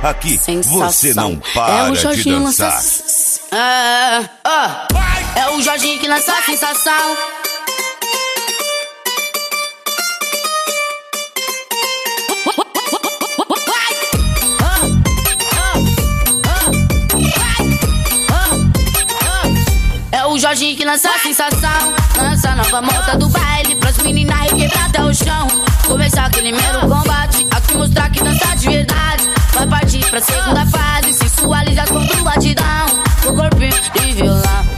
Aqui Sensação. você não para de dançar. É o Jorginho que lança a sensação. É o Jorginho que lança a sensação. Lança a nova moda do baile pras meninas requebrar até o chão. Começar aquele mero combate, aqui mostrar que dança de verdade. Vai partir pra segunda fase, sensualizar com do batidão. O corpinho de violão.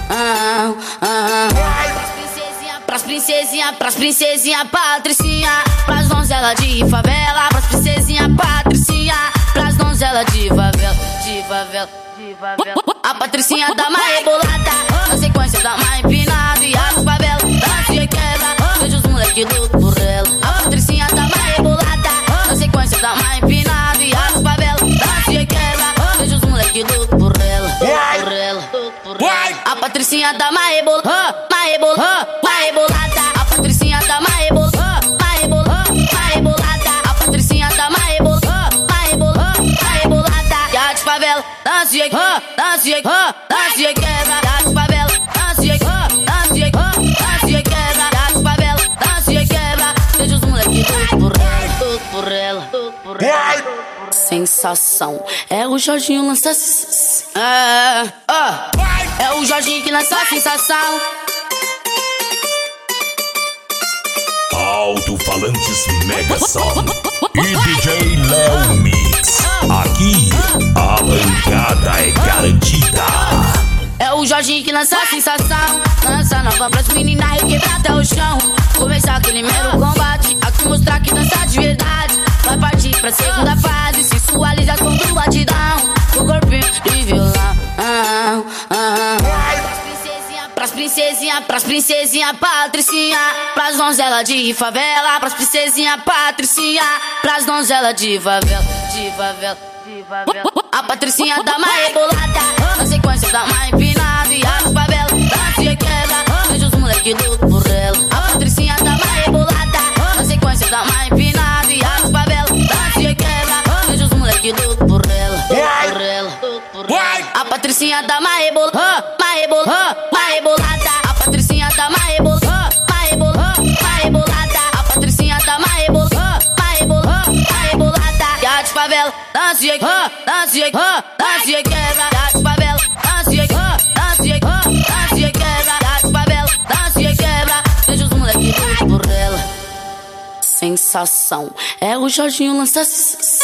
Pras princesinha patricinha, pras donzela de favela. Pras princesinha patricinha, pras donzela de favela. A patricinha dá uma rebolada, na sequência dá uma empinada. E a favela dança e quebra, vejo os moleque louco por ela. A patricinha dá uma rebolada, na sequência dá uma empinada. E a favela dança e quebra, vejo os moleque louco por ela. A patricinha dá uma rebolada, uma rebolada. A patricinha dá uma rebolada, uma rebolada. A patricinha dá uma rebolada, uma rebolada. E a de favela dança e quebra, dança e quebra. E a de favela dança e quebra, dança e quebra. E a de favela dança e quebra, vejo os moleque louco por ela. Sensação, é o Jorginho lança. É o Jorginho que lança a sensação. Alto-falantes Mega Som e DJ Léo Mix. Aqui a bancada é garantida. É o Jorginho que lança a sensação. Lança nova pras meninas requebrar até o chão. Começar aquele mero combate, aqui mostrar que dança de verdade. Vai partir pra segunda fase, sensualizar com do batidão. O corpinho de violão. Pras princesinha patricinha, pras donzela de favela. Pras princesinha patricinha, pras donzela de favela. A patricinha dá uma rebolada, na sequência dá uma empinada. E a favela dança e quebra, vejo os moleque louco por ela. A patricinha dá uma rebolada, na sequência dá uma empinada. E a favela dança e quebra, vejo os moleque louco por ela. A patricinha dá uma rebolada, uma rebolada. A patricinha dá uma rebolada, uma rebolada. A patricinha dá uma rebolada, uma rebolada. E a de favela dança e quebra, dança e quebra. E a de favela dança e quebra, dança e quebra. E a de favela dança e quebra, vejo os moleque louco por ela. Sensação, é o Jorginho lança.